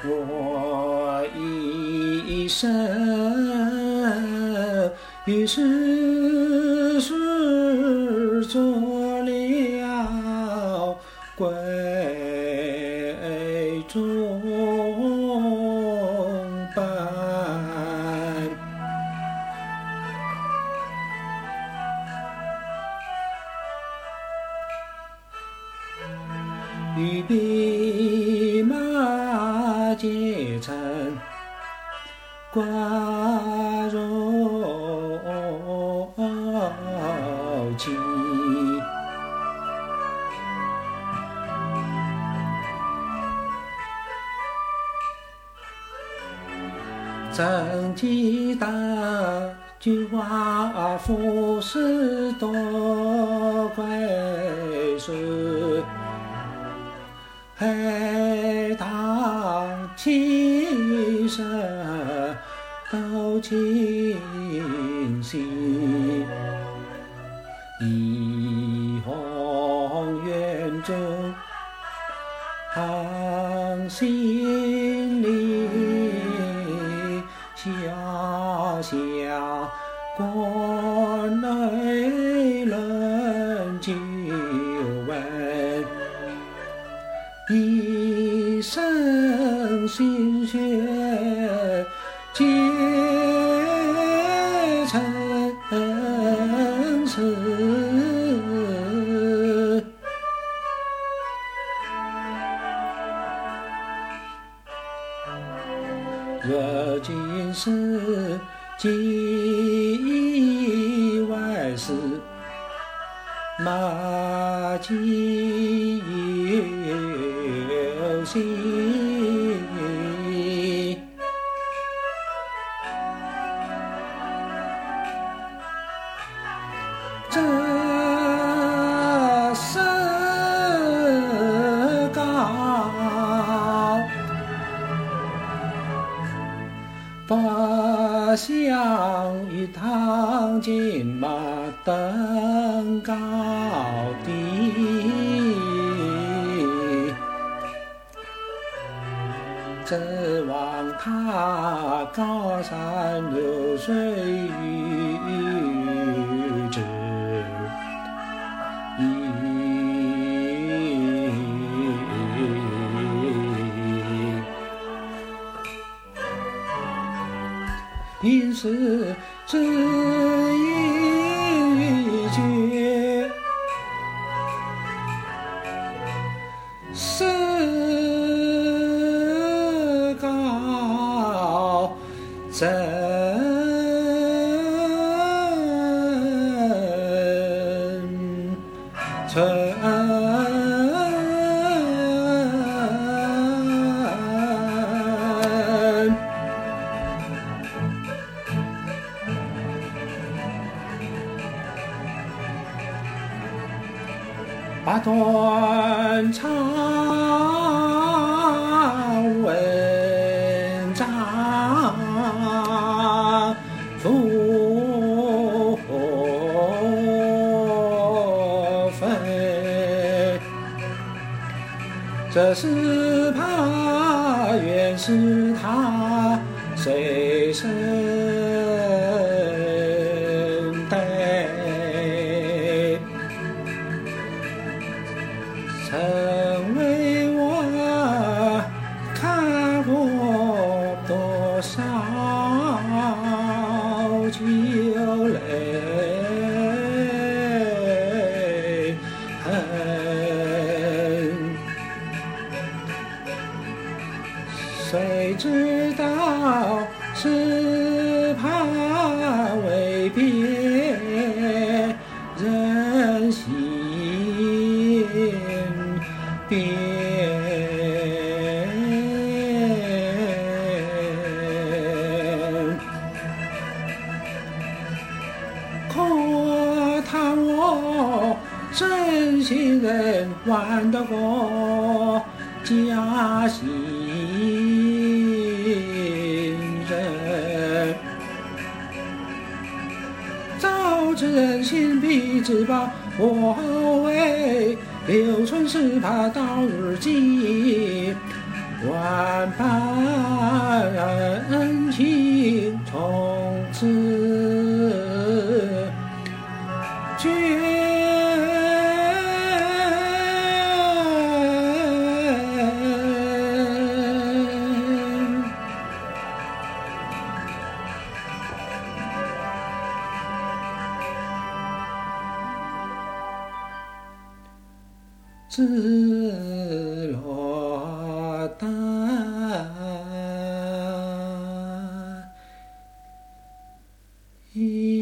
我一生于世事做了贵重本，与兵马结成挂肉旗，正气大举华服饰多贵事，黑堂气色都清晰，一泓园中行心里，小小国内人就问，一生心血结成丝，如今是境外事，马迹犹新，这是高把相与唐金马登高地，指望他高山流水遇知应是知音绝，是高真纯。把断肠文章付费，这是怕原是他随身带，曾为我看过多少酒泪痕，谁知道是怕未别人心变，可叹我真心人玩得过假心人，早知人心必自爆，我为留存是怕到日记， 万般恩情从此绝。自落单，一